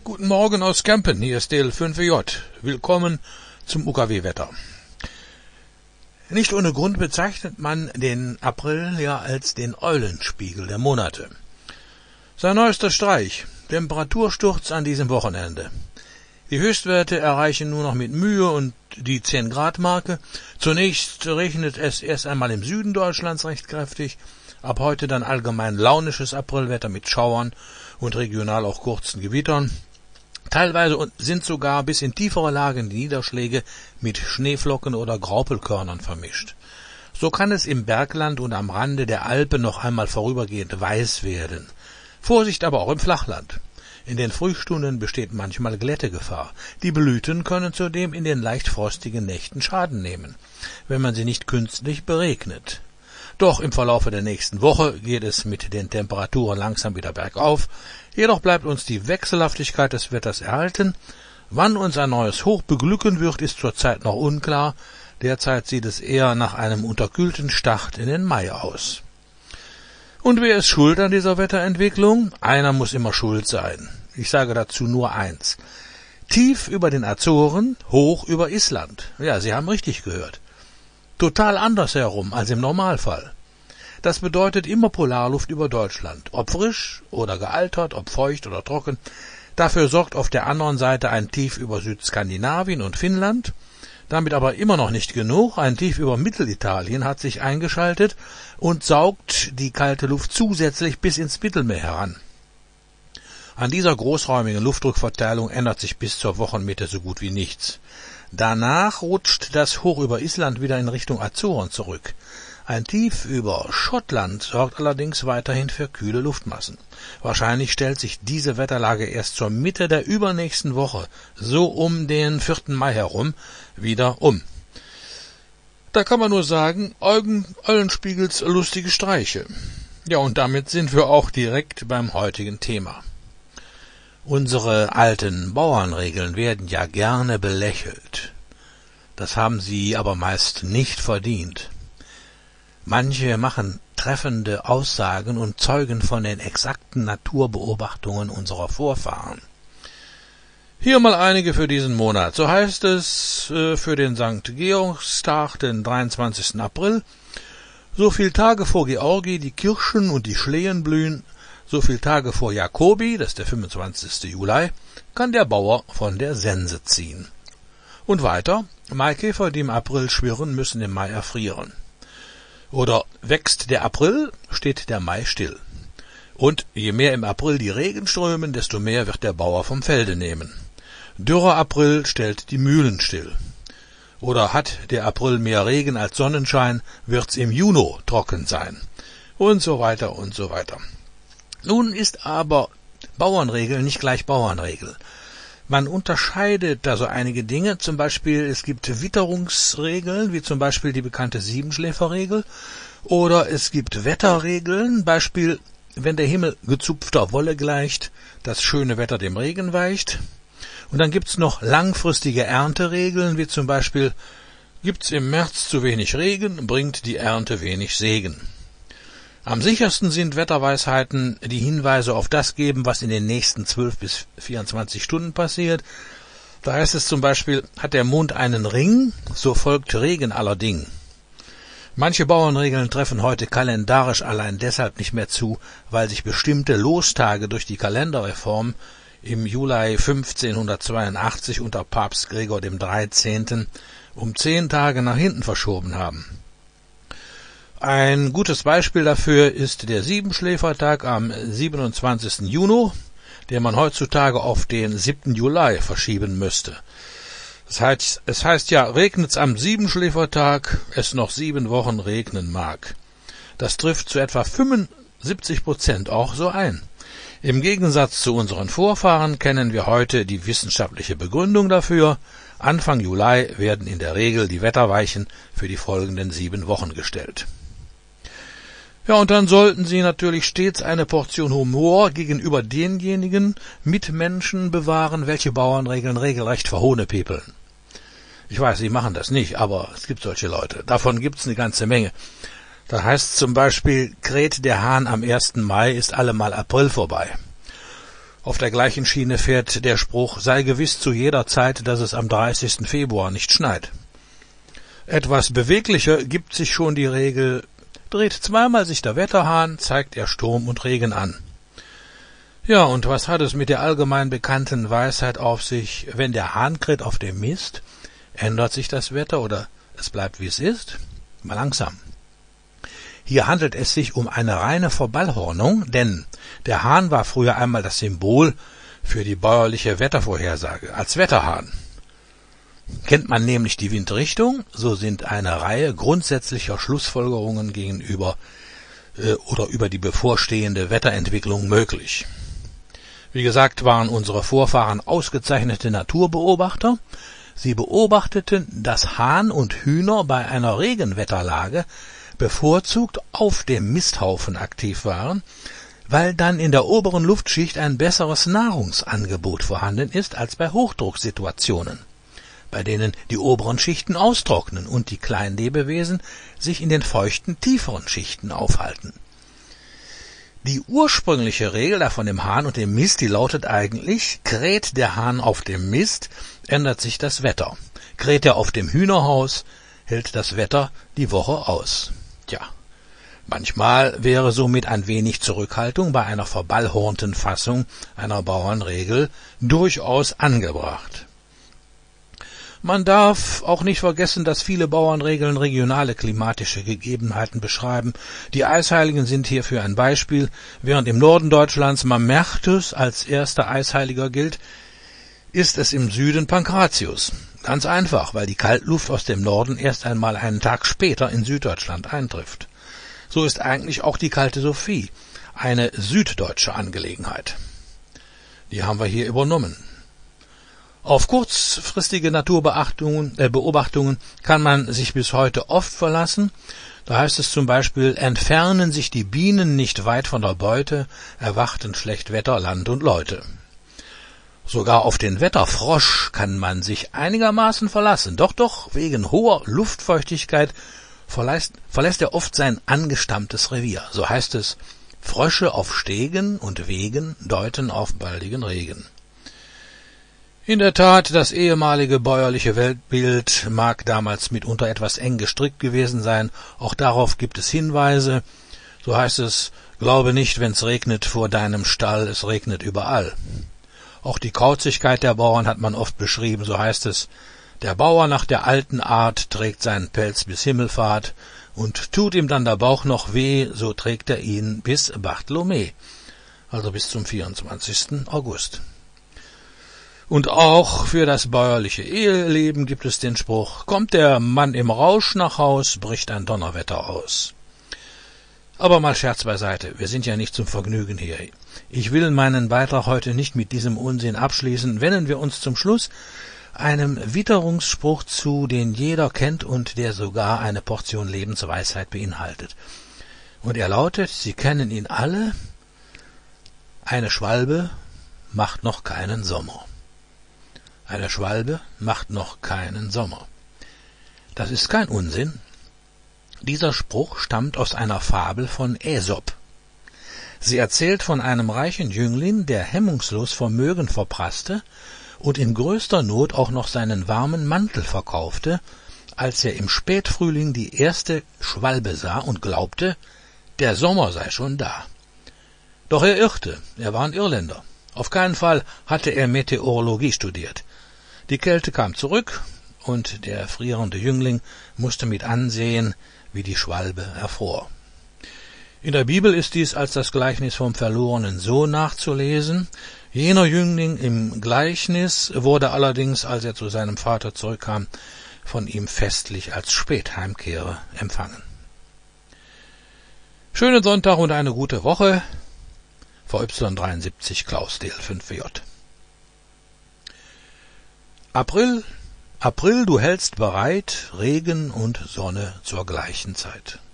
Guten Morgen aus Kempen, hier ist Del 5J. Willkommen zum UKW-Wetter. Nicht ohne Grund bezeichnet man den April ja als den Eulenspiegel der Monate. Sein neuester Streich, Temperatursturz an diesem Wochenende. Die Höchstwerte erreichen nur noch mit Mühe und die 10-Grad-Marke. Zunächst regnet es erst einmal im Süden Deutschlands recht kräftig, ab heute dann allgemein launisches Aprilwetter mit Schauern und regional auch kurzen Gewittern. Teilweise sind sogar bis in tiefere Lagen die Niederschläge mit Schneeflocken oder Graupelkörnern vermischt. So kann es im Bergland und am Rande der Alpen noch einmal vorübergehend weiß werden. Vorsicht aber auch im Flachland. In den Frühstunden besteht manchmal Glättegefahr. Die Blüten können zudem in den leicht frostigen Nächten Schaden nehmen, wenn man sie nicht künstlich beregnet. Doch im Verlaufe der nächsten Woche geht es mit den Temperaturen langsam wieder bergauf. Jedoch bleibt uns die Wechselhaftigkeit des Wetters erhalten. Wann uns ein neues Hoch beglücken wird, ist zurzeit noch unklar. Derzeit sieht es eher nach einem unterkühlten Start in den Mai aus. Und wer ist schuld an dieser Wetterentwicklung? Einer muss immer schuld sein. Ich sage dazu nur eins. Tief über den Azoren, hoch über Island. Ja, Sie haben richtig gehört. Total anders herum als im Normalfall. Das bedeutet immer Polarluft über Deutschland, ob frisch oder gealtert, ob feucht oder trocken. Dafür sorgt auf der anderen Seite ein Tief über Südskandinavien und Finnland. Damit aber immer noch nicht genug. Ein Tief über Mittelitalien hat sich eingeschaltet und saugt die kalte Luft zusätzlich bis ins Mittelmeer heran. An dieser großräumigen Luftdruckverteilung ändert sich bis zur Wochenmitte so gut wie nichts. Danach rutscht das Hoch über Island wieder in Richtung Azoren zurück. Ein Tief über Schottland sorgt allerdings weiterhin für kühle Luftmassen. Wahrscheinlich stellt sich diese Wetterlage erst zur Mitte der übernächsten Woche, so um den 4. Mai herum, wieder um. Da kann man nur sagen, Eulenspiegels lustige Streiche. Ja, und damit sind wir auch direkt beim heutigen Thema. Unsere alten Bauernregeln werden ja gerne belächelt. Das haben sie aber meist nicht verdient. Manche machen treffende Aussagen und zeugen von den exakten Naturbeobachtungen unserer Vorfahren. Hier mal einige für diesen Monat. So heißt es für den St. Georgstag, den 23. April. So viel Tage vor Georgi die Kirschen und die Schlehen blühen, so viel Tage vor Jakobi, das ist der 25. Juli, kann der Bauer von der Sense ziehen. Und weiter, Maikäfer, die im April schwirren, müssen im Mai erfrieren. Oder wächst der April, steht der Mai still. Und je mehr im April die Regen strömen, desto mehr wird der Bauer vom Felde nehmen. Dürrer April stellt die Mühlen still. Oder hat der April mehr Regen als Sonnenschein, wird's im Juni trocken sein. Und so weiter und so weiter. Nun ist aber Bauernregel nicht gleich Bauernregel. Man unterscheidet da so einige Dinge, zum Beispiel es gibt Witterungsregeln, wie zum Beispiel die bekannte Siebenschläferregel, oder es gibt Wetterregeln, Beispiel, wenn der Himmel gezupfter Wolle gleicht, das schöne Wetter dem Regen weicht. Und dann gibt's noch langfristige Ernteregeln, wie zum Beispiel, gibt's im März zu wenig Regen, bringt die Ernte wenig Segen. Am sichersten sind Wetterweisheiten, die Hinweise auf das geben, was in den nächsten 12 bis 24 Stunden passiert. Da heißt es zum Beispiel, hat der Mond einen Ring, so folgt Regen allerdings. Manche Bauernregeln treffen heute kalendarisch allein deshalb nicht mehr zu, weil sich bestimmte Lostage durch die Kalenderreform im Juli 1582 unter Papst Gregor dem 13. um 10 Tage nach hinten verschoben haben. Ein gutes Beispiel dafür ist der Siebenschläfertag am 27. Juni, den man heutzutage auf den 7. Juli verschieben müsste. Es heißt ja, regnet's am Siebenschläfertag, es noch 7 Wochen regnen mag. Das trifft zu etwa 75% auch so ein. Im Gegensatz zu unseren Vorfahren kennen wir heute die wissenschaftliche Begründung dafür. Anfang Juli werden in der Regel die Wetterweichen für die folgenden 7 Wochen gestellt. Ja, und dann sollten Sie natürlich stets eine Portion Humor gegenüber denjenigen Mitmenschen bewahren, welche Bauernregeln regelrecht verhohnepepeln. Ich weiß, Sie machen das nicht, aber es gibt solche Leute. Davon gibt's eine ganze Menge. Da heißt zum Beispiel, kräht der Hahn am 1. Mai, ist allemal April vorbei. Auf der gleichen Schiene fährt der Spruch, sei gewiss zu jeder Zeit, dass es am 30. Februar nicht schneit. Etwas beweglicher gibt sich schon die Regel, dreht zweimal sich der Wetterhahn, zeigt er Sturm und Regen an. Ja, und was hat es mit der allgemein bekannten Weisheit auf sich, wenn der Hahn kräht auf dem Mist, ändert sich das Wetter oder es bleibt wie es ist? Mal langsam. Hier handelt es sich um eine reine Verballhornung, denn der Hahn war früher einmal das Symbol für die bäuerliche Wettervorhersage als Wetterhahn. Kennt man nämlich die Windrichtung, so sind eine Reihe grundsätzlicher Schlussfolgerungen gegenüber oder über die bevorstehende Wetterentwicklung möglich. Wie gesagt, waren unsere Vorfahren ausgezeichnete Naturbeobachter. Sie beobachteten, dass Hahn und Hühner bei einer Regenwetterlage bevorzugt auf dem Misthaufen aktiv waren, weil dann in der oberen Luftschicht ein besseres Nahrungsangebot vorhanden ist als bei Hochdrucksituationen, bei denen die oberen Schichten austrocknen und die Kleinlebewesen sich in den feuchten, tieferen Schichten aufhalten. Die ursprüngliche Regel da von dem Hahn und dem Mist, die lautet eigentlich, kräht der Hahn auf dem Mist, ändert sich das Wetter. Kräht er auf dem Hühnerhaus, hält das Wetter die Woche aus. Tja, manchmal wäre somit ein wenig Zurückhaltung bei einer verballhornten Fassung einer Bauernregel durchaus angebracht. Man darf auch nicht vergessen, dass viele Bauernregeln regionale klimatische Gegebenheiten beschreiben. Die Eisheiligen sind hierfür ein Beispiel. Während im Norden Deutschlands Mamertus als erster Eisheiliger gilt, ist es im Süden Pankratius. Ganz einfach, weil die Kaltluft aus dem Norden erst einmal einen Tag später in Süddeutschland eintrifft. So ist eigentlich auch die Kalte Sophie eine süddeutsche Angelegenheit. Die haben wir hier übernommen. Auf kurzfristige Naturbeobachtungen kann man sich bis heute oft verlassen. Da heißt es zum Beispiel, entfernen sich die Bienen nicht weit von der Beute, erwarten schlecht Wetter, Land und Leute. Sogar auf den Wetterfrosch kann man sich einigermaßen verlassen. Doch, wegen hoher Luftfeuchtigkeit verlässt er oft sein angestammtes Revier. So heißt es, Frösche auf Stegen und Wegen deuten auf baldigen Regen. In der Tat, das ehemalige bäuerliche Weltbild mag damals mitunter etwas eng gestrickt gewesen sein. Auch darauf gibt es Hinweise. So heißt es, glaube nicht, wenn's regnet vor deinem Stall, es regnet überall. Auch die Kauzigkeit der Bauern hat man oft beschrieben. So heißt es, der Bauer nach der alten Art trägt seinen Pelz bis Himmelfahrt und tut ihm dann der Bauch noch weh, so trägt er ihn bis Bartholomä, also bis zum 24. August. Und auch für das bäuerliche Eheleben gibt es den Spruch, kommt der Mann im Rausch nach Haus, bricht ein Donnerwetter aus. Aber mal Scherz beiseite, wir sind ja nicht zum Vergnügen hier. Ich will meinen Beitrag heute nicht mit diesem Unsinn abschließen. Wenden wir uns zum Schluss einem Witterungsspruch zu, den jeder kennt und der sogar eine Portion Lebensweisheit beinhaltet. Und er lautet, Sie kennen ihn alle, eine Schwalbe macht noch keinen Sommer. Eine Schwalbe macht noch keinen Sommer. Das ist kein Unsinn. Dieser Spruch stammt aus einer Fabel von Äsop. Sie erzählt von einem reichen Jüngling, der hemmungslos Vermögen verprasste und in größter Not auch noch seinen warmen Mantel verkaufte, als er im Spätfrühling die erste Schwalbe sah und glaubte, der Sommer sei schon da. Doch er irrte, er war ein Irländer. Auf keinen Fall hatte er Meteorologie studiert. Die Kälte kam zurück, und der frierende Jüngling musste mit ansehen, wie die Schwalbe erfror. In der Bibel ist dies als das Gleichnis vom verlorenen Sohn nachzulesen. Jener Jüngling im Gleichnis wurde allerdings, als er zu seinem Vater zurückkam, von ihm festlich als Spätheimkehrer empfangen. Schönen Sonntag und eine gute Woche. VY73 Klaus DL5WJ. April, du hältst bereit Regen und Sonne zur gleichen Zeit.